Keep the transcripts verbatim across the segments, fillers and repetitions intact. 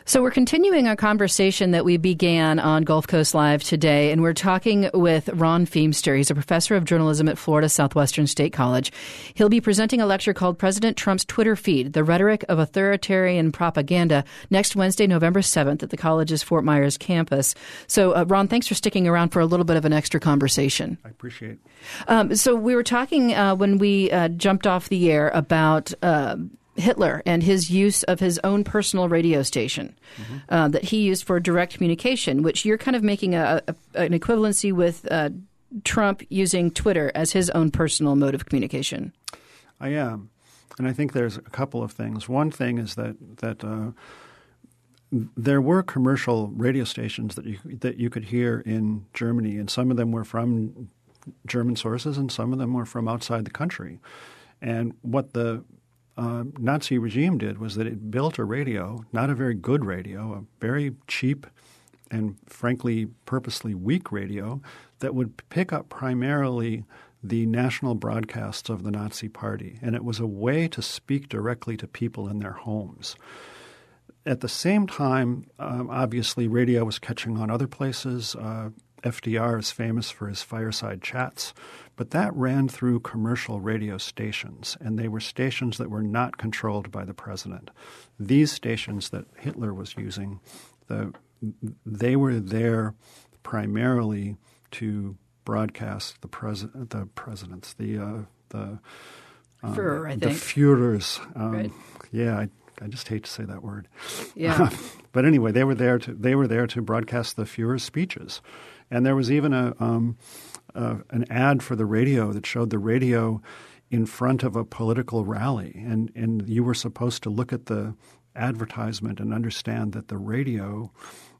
So we're continuing our conversation that we began on Gulf Coast Live today, and we're talking with Ron Feemster. He's a professor of journalism at Florida Southwestern State College. He'll be presenting a lecture called President Trump's Twitter Feed, The Rhetoric of Authoritarian Propaganda, next Wednesday, November seventh at the college's Fort Myers campus. So, uh, Ron, thanks for sticking around for a little bit of an extra conversation. I appreciate it. Um, so we were talking uh, when we uh, jumped off the air about Uh, Hitler and his use of his own personal radio station mm-hmm. uh, that he used for direct communication, which you're kind of making a, a, an equivalency with uh, Trump using Twitter as his own personal mode of communication. I am. And I think there's a couple of things. One thing is that that uh, there were commercial radio stations that you that you could hear in Germany, and some of them were from German sources and some of them were from outside the country. And what the Uh, Nazi regime did was that it built a radio, not a very good radio, a very cheap and frankly purposely weak radio that would pick up primarily the national broadcasts of the Nazi Party. And it was a way to speak directly to people in their homes. At the same time, um, obviously radio was catching on other places. Uh, F D R is famous for his fireside chats, but that ran through commercial radio stations, and they were stations that were not controlled by the president. These stations that Hitler was using, the, they were there primarily to broadcast the president, the presidents, the uh, the um, Führer, I the think. Führers. Um, right. Yeah, I, I just hate to say that word. Yeah. But anyway, they were there to they were there to broadcast the Führer's speeches. And there was even a um, uh, an ad for the radio that showed the radio in front of a political rally. And, and you were supposed to look at the advertisement and understand that the radio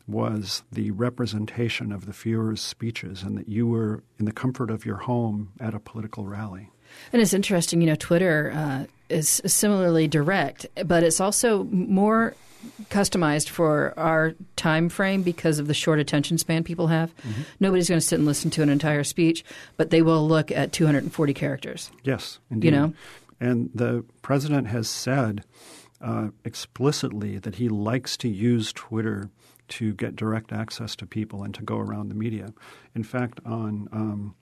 was the representation of the Führer's speeches and that you were in the comfort of your home at a political rally. And it's interesting, you know, Twitter uh, is similarly direct, but it's also more customized for our time frame because of the short attention span people have. Mm-hmm. Nobody's going to sit and listen to an entire speech, but they will look at two hundred forty characters. Yes, indeed. You know? And the president has said uh, explicitly that he likes to use Twitter to get direct access to people and to go around the media. In fact, on um,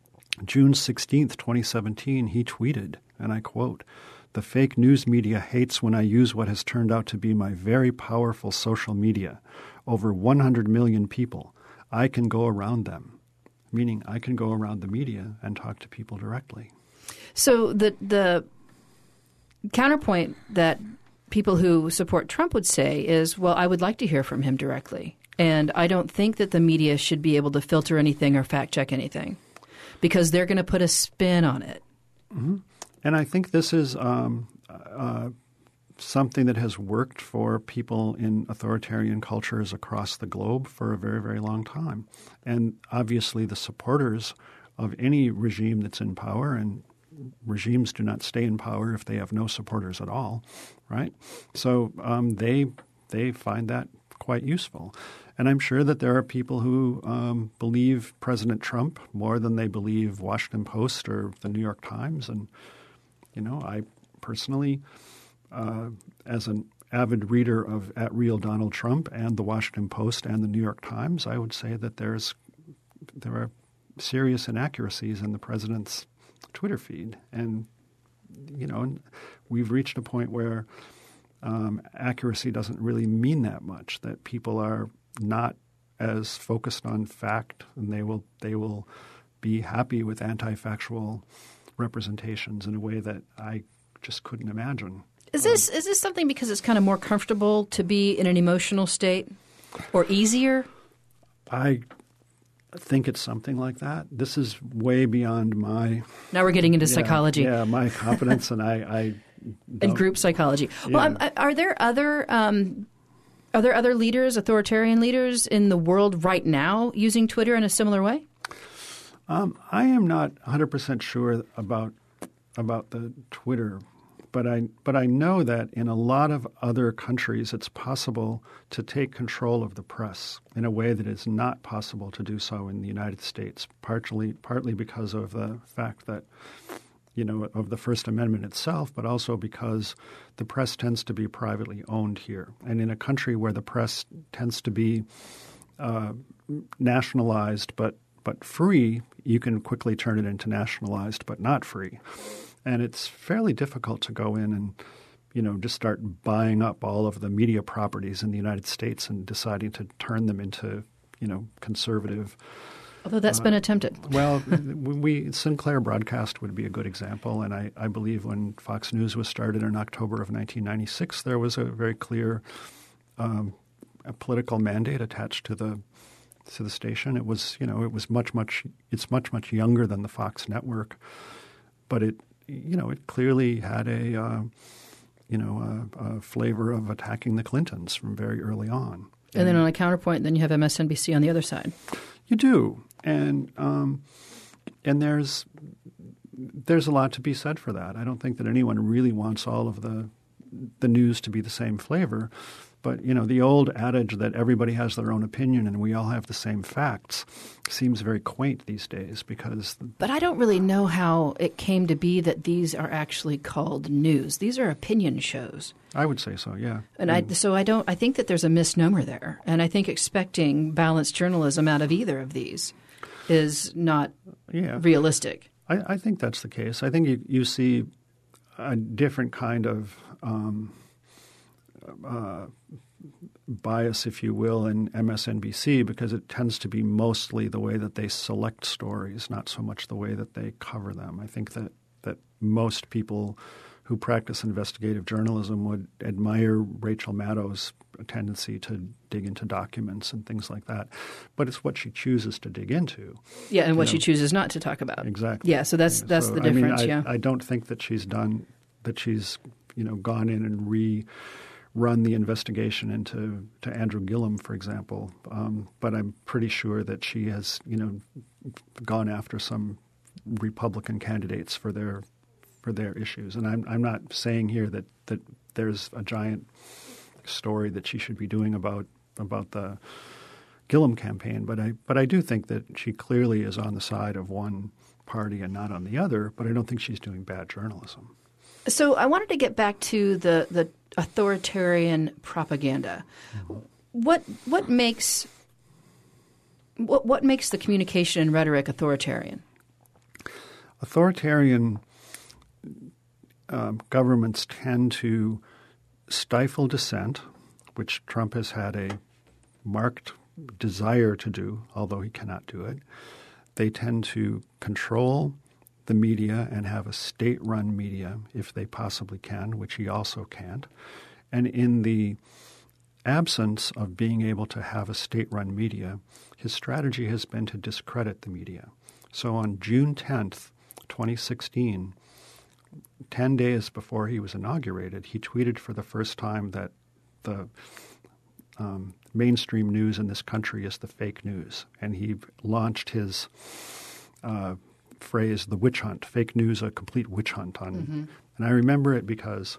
June sixteenth, twenty seventeen, he tweeted, and I quote, "The fake news media hates when I use what has turned out to be my very powerful social media. Over one hundred million people. I can go around them," meaning I can go around the media and talk to people directly. So the the counterpoint that people who support Trump would say is, well, I would like to hear from him directly. And I don't think that the media should be able to filter anything or fact check anything because they're going to put a spin on it. Mm-hmm. And I think this is um, uh, something that has worked for people in authoritarian cultures across the globe for a very, very long time. And obviously the supporters of any regime that's in power, and regimes do not stay in power if they have no supporters at all, right? So um, they they find that quite useful. And I'm sure that there are people who um, believe President Trump more than they believe Washington Post or the New York Times. And You know, I personally, uh, as an avid reader of At Real Donald Trump and the Washington Post and the New York Times, I would say that there's there are serious inaccuracies in the president's Twitter feed. And, you know, we've reached a point where um, accuracy doesn't really mean that much, that people are not as focused on fact, and they will they will be happy with anti-factual representations in a way that I just couldn't imagine. Is this um, is this something because it's kind of more comfortable to be in an emotional state or easier? I think it's something like that. This is way beyond my – Now we're getting into yeah, psychology. Yeah, my competence and I, I – And group psychology. Yeah. Well, um, are there other um, are there other leaders, authoritarian leaders in the world right now using Twitter in a similar way? Um, I am not one hundred percent sure about about the Twitter, but I but I know that in a lot of other countries it's possible to take control of the press in a way that is not possible to do so in the United States, partly partly because of the fact that you know, of the First Amendment itself, but also because the press tends to be privately owned here. And in a country where the press tends to be uh, nationalized but but free, you can quickly turn it into nationalized but not free. And it's fairly difficult to go in and, you know, just start buying up all of the media properties in the United States and deciding to turn them into, you know, conservative. Although that's uh, been attempted. Well, we Sinclair Broadcast would be a good example. And I, I believe when Fox News was started in October of nineteen ninety-six, there was a very clear um, a political mandate attached to the to the station. It was, you know, it was much, much, it's much, much younger than the Fox network. But it, you know, it clearly had a, uh, you know, a, a flavor of attacking the Clintons from very early on. And, and then on a counterpoint, then you have M S N B C on the other side. You do. And um, and there's there's a lot to be said for that. I don't think that anyone really wants all of the the news to be the same flavor. But, you know, the old adage that everybody has their own opinion and we all have the same facts seems very quaint these days because – But I don't really know how it came to be that these are actually called news. These are opinion shows. I would say so, yeah. And I, so I don't – I think that there's a misnomer there. And I think expecting balanced journalism out of either of these is not yeah. realistic. I, I think that's the case. I think you, you see a different kind of um, – Uh, bias, if you will, in M S N B C because it tends to be mostly the way that they select stories, not so much the way that they cover them. I think that, that most people who practice investigative journalism would admire Rachel Maddow's tendency to dig into documents and things like that. But it's what she chooses to dig into. Yeah, and what know. she chooses not to talk about. Exactly. Yeah, so that's that's so, the difference, I mean, I, yeah. I don't think that she's done – that she's, you know, gone in and re- run the investigation into to Andrew Gillum, for example. Um, but I'm pretty sure that she has, you know, gone after some Republican candidates for their for their issues. And I'm I'm not saying here that, that there's a giant story that she should be doing about about the Gillum campaign, but I but I do think that she clearly is on the side of one party and not on the other. But I don't think she's doing bad journalism. So I wanted to get back to the, the authoritarian propaganda. Mm-hmm. What what makes what what makes the communication and rhetoric authoritarian? Authoritarian uh, governments tend to stifle dissent, which Trump has had a marked desire to do, although he cannot do it. They tend to control the media and have a state-run media if they possibly can, which he also can't. And in the absence of being able to have a state-run media, his strategy has been to discredit the media. So on June tenth, twenty sixteen, ten days before he was inaugurated, he tweeted for the first time that the um, mainstream news in this country is the fake news. And he launched his uh, phrase, the witch hunt, fake news, a complete witch hunt. on. Mm-hmm. And I remember it because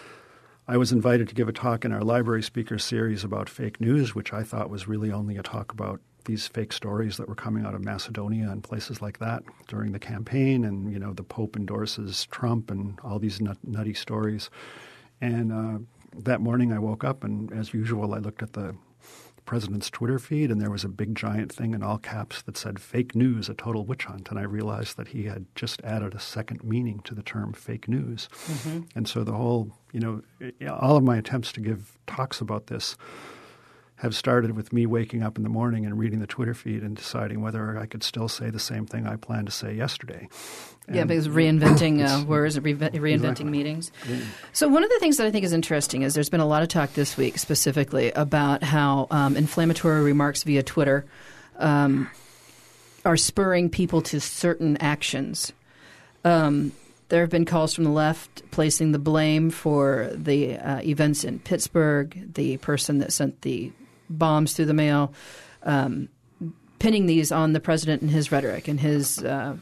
I was invited to give a talk in our library speaker series about fake news, which I thought was really only a talk about these fake stories that were coming out of Macedonia and places like that during the campaign. And, you know, the Pope endorses Trump and all these nut- nutty stories. And uh, that morning I woke up and, as usual, I looked at the president's Twitter feed, and there was a big giant thing in all caps that said fake news, a total witch hunt. And I realized that he had just added a second meaning to the term fake news. Mm-hmm. And so the whole, you know, all of my attempts to give talks about this have started with me waking up in the morning and reading the Twitter feed and deciding whether I could still say the same thing I planned to say yesterday. And yeah, because reinventing uh, words, re- reinventing exactly. meetings. Yeah. So one of the things that I think is interesting is there's been a lot of talk this week specifically about how um, inflammatory remarks via Twitter um, are spurring people to certain actions. Um, there have been calls from the left placing the blame for the uh, events in Pittsburgh, the person that sent the bombs through the mail, um, pinning these on the president and his rhetoric and his uh,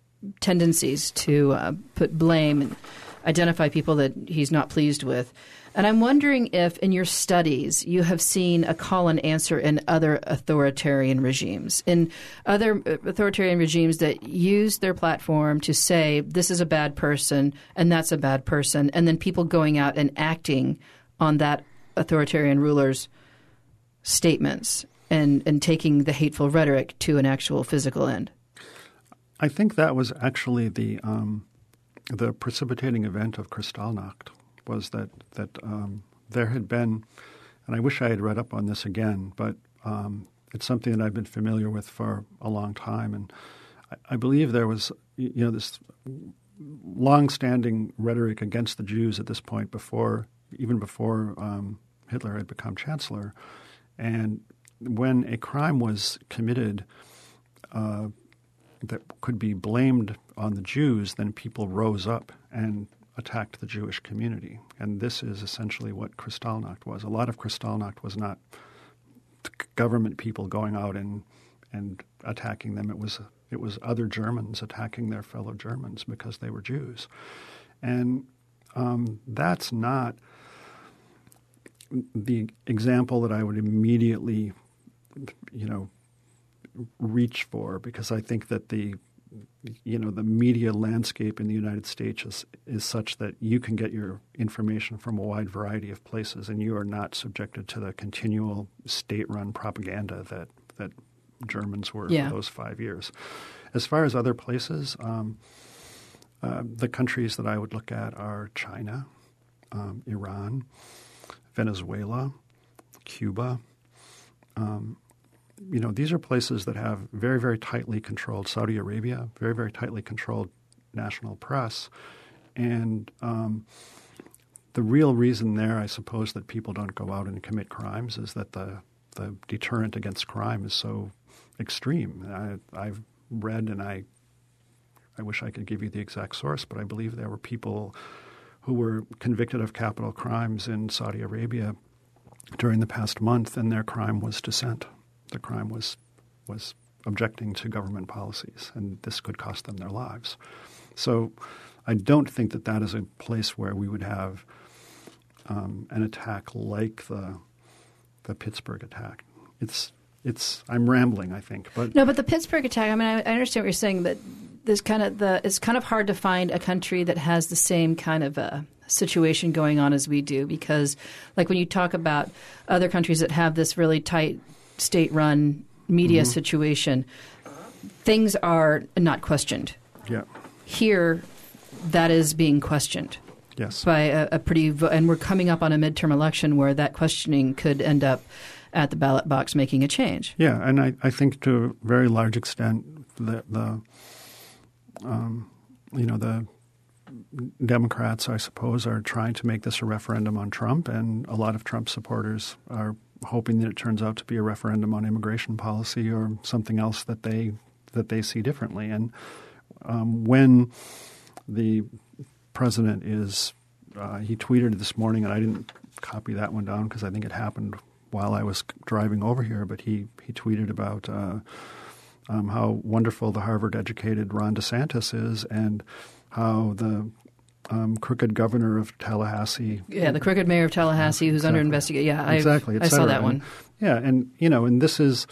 tendencies to uh, put blame and identify people that he's not pleased with. And I'm wondering if in your studies you have seen a call and answer in other authoritarian regimes, in other authoritarian regimes that use their platform to say this is a bad person and that's a bad person, and then people going out and acting on that authoritarian ruler's statements and, and taking the hateful rhetoric to an actual physical end. I think that was actually the um, the precipitating event of Kristallnacht. Was that that um, there had been, and I wish I had read up on this again, but um, it's something that I've been familiar with for a long time, and I, I believe there was, you know, this long-standing rhetoric against the Jews at this point, before even before um, Hitler had become chancellor, and when a crime was committed uh, that could be blamed on the Jews, then people rose up and attacked the Jewish community. And this is essentially what Kristallnacht was. A lot of Kristallnacht was not government people going out and and attacking them. It was it was other Germans attacking their fellow Germans because they were Jews. And um, that's not the example that I would immediately, you know, reach for, because I think that the you know, the media landscape in the United States is, is such that you can get your information from a wide variety of places, and you are not subjected to the continual state-run propaganda that, that Germans were yeah. for those five years. As far as other places, um, uh, the countries that I would look at are China, um, Iran, Venezuela, Cuba. Um, You know, these are places that have very, very tightly controlled Saudi Arabia, very, very tightly controlled national press. And um, the real reason there, I suppose, that people don't go out and commit crimes is that the, the deterrent against crime is so extreme. I, I've read, and I, I wish I could give you the exact source, but I believe there were people who were convicted of capital crimes in Saudi Arabia during the past month, and their crime was dissent. The crime was was objecting to government policies, and this could cost them their lives. So I don't think that that is a place where we would have um, an attack like the the Pittsburgh attack. It's it's I'm rambling, I think, but no, but the Pittsburgh attack. I mean, I, I understand what you're saying, but there's kind of the it's kind of hard to find a country that has the same kind of a situation going on as we do, because, like, when you talk about other countries that have this really tight state-run media mm-hmm. situation, things are not questioned. Yeah. Here, that is being questioned. Yes. By a, a pretty, and we're coming up on a midterm election where that questioning could end up at the ballot box making a change. Yeah, and I, I think to a very large extent, the, the um, you know, the Democrats, I suppose, are trying to make this a referendum on Trump, and a lot of Trump supporters are hoping that it turns out to be a referendum on immigration policy or something else that they that they see differently. And um, when the president is, uh, he tweeted this morning, and I didn't copy that one down because I think it happened while I was driving over here, but he, he tweeted about uh, um, how wonderful the Harvard-educated Ron DeSantis is, and how the um, crooked governor of Tallahassee. Yeah, the crooked mayor of Tallahassee who's exactly. under investigation. Yeah, I've, exactly. I saw that one. And, yeah, and, you know, and this is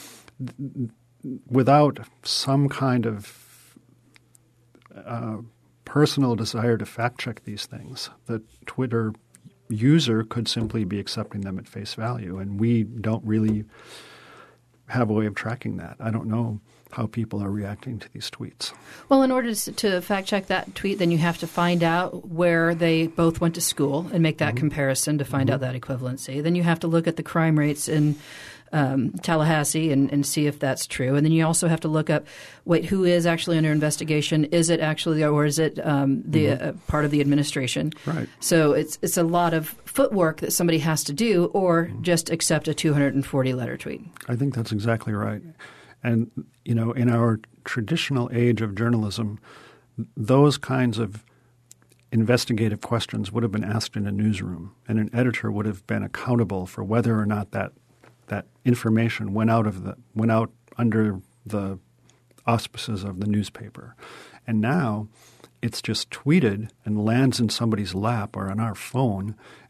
without some kind of uh, personal desire to fact-check these things. The Twitter user could simply be accepting them at face value, and we don't really have a way of tracking that. I don't know how people are reacting to these tweets. Well, in order to fact check that tweet, then you have to find out where they both went to school and make that mm-hmm. comparison to find mm-hmm. out that equivalency. Then you have to look at the crime rates in um, Tallahassee and, and see if that's true. And then you also have to look up, wait, who is actually under investigation? Is it actually, or is it um, the mm-hmm. uh, part of the administration? Right. So it's it's a lot of footwork that somebody has to do, or mm-hmm. just accept a two hundred forty letter tweet. I think that's exactly right. And, you know, in our traditional age of journalism, those kinds of investigative questions would have been asked in a newsroom, and an editor would have been accountable for whether or not that that information went out of the went out under the auspices of the newspaper. And now it's just tweeted and lands in somebody's lap or on our phone,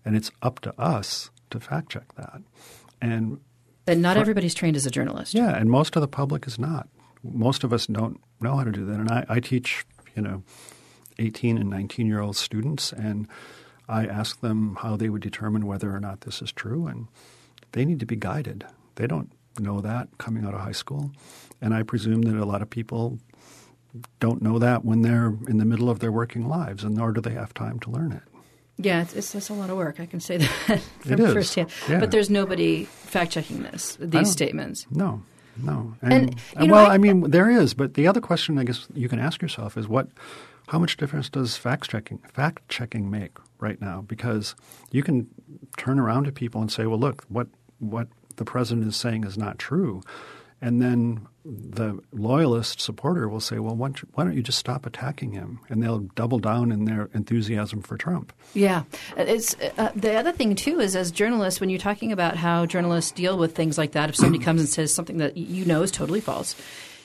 and it's up to us to fact check that. And And not for, everybody's trained as a journalist. Yeah, and most of the public is not. Most of us don't know how to do that. And I, I teach, you know, eighteen and nineteen-year-old students, and I ask them how they would determine whether or not this is true, and they need to be guided. They don't know that coming out of high school. And I presume that a lot of people don't know that when they're in the middle of their working lives, and nor do they have time to learn it. Yeah, it's, it's, it's a lot of work. I can say that from it is. firsthand. Yeah. But there's nobody fact-checking this, these statements. No, no. And, And, you know, well, I, I mean, there is. But the other question I guess you can ask yourself is what, how much difference does fact-checking, fact-checking make right now? Because you can turn around to people and say, well, look, what what the president is saying is not true. And then the loyalist supporter will say, well, why don't, you, why don't you just stop attacking him? And they'll double down in their enthusiasm for Trump. Yeah. It's uh, the other thing, too, is as journalists, when you're talking about how journalists deal with things like that, if somebody comes and says something that you know is totally false,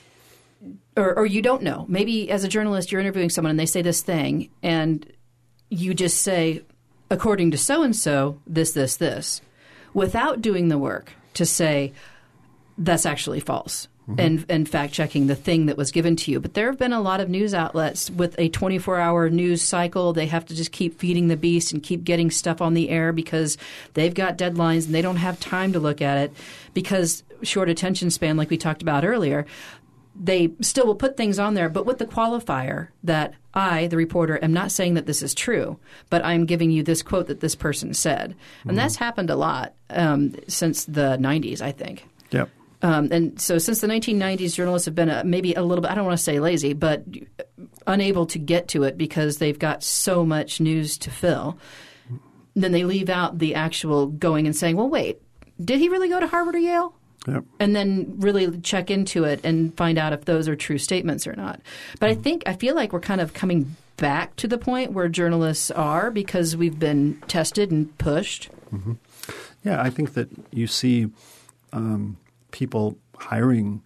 or, or you don't know, maybe as a journalist you're interviewing someone and they say this thing and you just say, according to so-and-so, this, this, this, without doing the work to say that's actually false. Mm-hmm. And, and fact-checking the thing that was given to you. But there have been a lot of news outlets with a twenty-four hour news cycle. They have to just keep feeding the beast and keep getting stuff on the air because they've got deadlines and they don't have time to look at it because short attention span, like we talked about earlier. They still will put things on there, but with the qualifier that I, the reporter, am not saying that this is true, but I'm giving you this quote that this person said. And mm-hmm. that's happened a lot um, since the nineties, I think. Yep. Um, and so since the nineteen nineties, journalists have been a, maybe a little bit, I don't want to say lazy, but unable to get to it because they've got so much news to fill. Then they leave out the actual going and saying, well, wait, did he really go to Harvard or Yale? Yep. And then really check into it and find out if those are true statements or not. But I think, I feel like we're kind of coming back to the point where journalists are because we've been tested and pushed. Mm-hmm. Yeah, I think that you see um, people hiring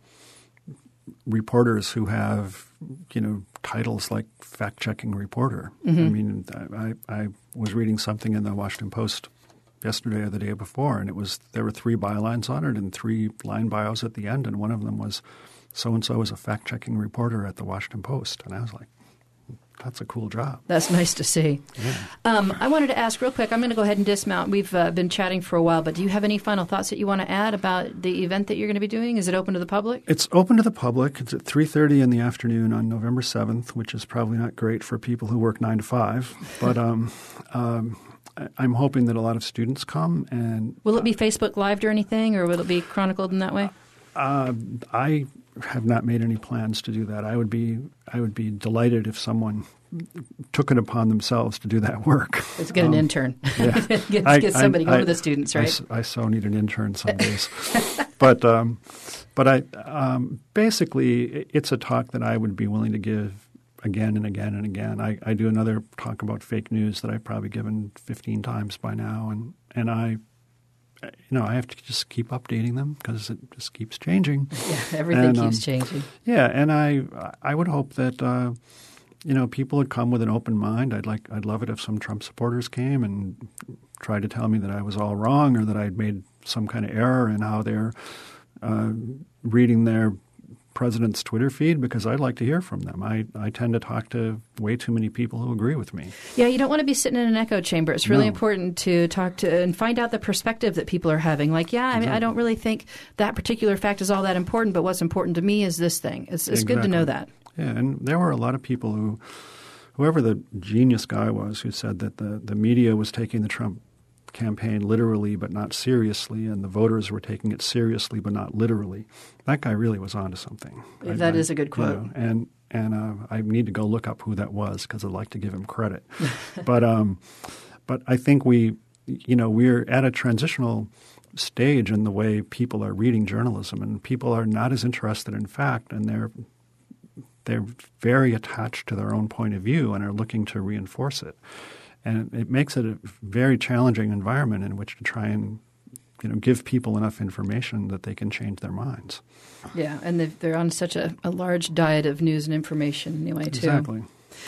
reporters who have, you know, titles like fact-checking reporter. Mm-hmm. I mean, I, I was reading something in the Washington Post yesterday or the day before, and it was there were three bylines on it and three line bios at the end, and one of them was so-and-so is a fact-checking reporter at the Washington Post. And I was like, that's a cool job. That's nice to see. Yeah. Um, I wanted to ask real quick, I'm going to go ahead and dismount. We've uh, been chatting for a while, but do you have any final thoughts that you want to add about the event that you're going to be doing? Is it open to the public? It's open to the public. It's at three thirty in the afternoon on November seventh, which is probably not great for people who work nine to five. But um, um, I'm hoping that a lot of students come. And will it be Facebook Lived or anything, or will it be chronicled in that way? Uh, I have not made any plans to do that. I would be I would be delighted if someone took it upon themselves to do that work. Let's get um, an intern. Yeah. get, I, get somebody, I, one I, of the students, right? I, I so need an intern some days. but um, but I um, basically it's a talk that I would be willing to give again and again and again. I, I do another talk about fake news that I've probably given fifteen times by now, and, and I you know I have to just keep updating them because it just keeps changing. Yeah, everything and, keeps um, changing. Yeah, and I I would hope that uh, you know people would come with an open mind. I'd like I'd love it if some Trump supporters came and tried to tell me that I was all wrong or that I'd made some kind of error in how they're uh, reading their president's Twitter feed, because I'd like to hear from them. I, I tend to talk to way too many people who agree with me. Yeah, you don't want to be sitting in an echo chamber. It's really No. important to talk to and find out the perspective that people are having. Like, yeah, I mean, Exactly. I don't really think that particular fact is all that important, but what's important to me is this thing. It's, it's good to know that. Yeah, and there were a lot of people who, whoever the genius guy was, who said that the, the media was taking the Trump campaign literally but not seriously, and the voters were taking it seriously but not literally. That guy really was onto something. That I, is a good quote. You know, and and uh, I need to go look up who that was because I'd like to give him credit. but um, but I think we, you know, we're at a transitional stage in the way people are reading journalism, and people are not as interested in fact, and they're they're very attached to their own point of view and are looking to reinforce it. And it makes it a very challenging environment in which to try and, you know, give people enough information that they can change their minds. Yeah, and they're on such a, a large diet of news and information anyway, too. Exactly.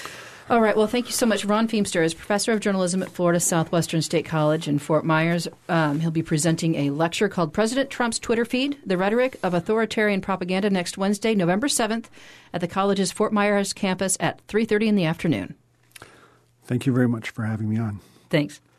All right. Well, thank you so much. Ron Feimster is professor of journalism at Florida Southwestern State College in Fort Myers. Um, he'll be presenting a lecture called President Trump's Twitter Feed, The Rhetoric of Authoritarian Propaganda, next Wednesday, November seventh, at the college's Fort Myers campus at three thirty in the afternoon. Thank you very much for having me on. Thanks.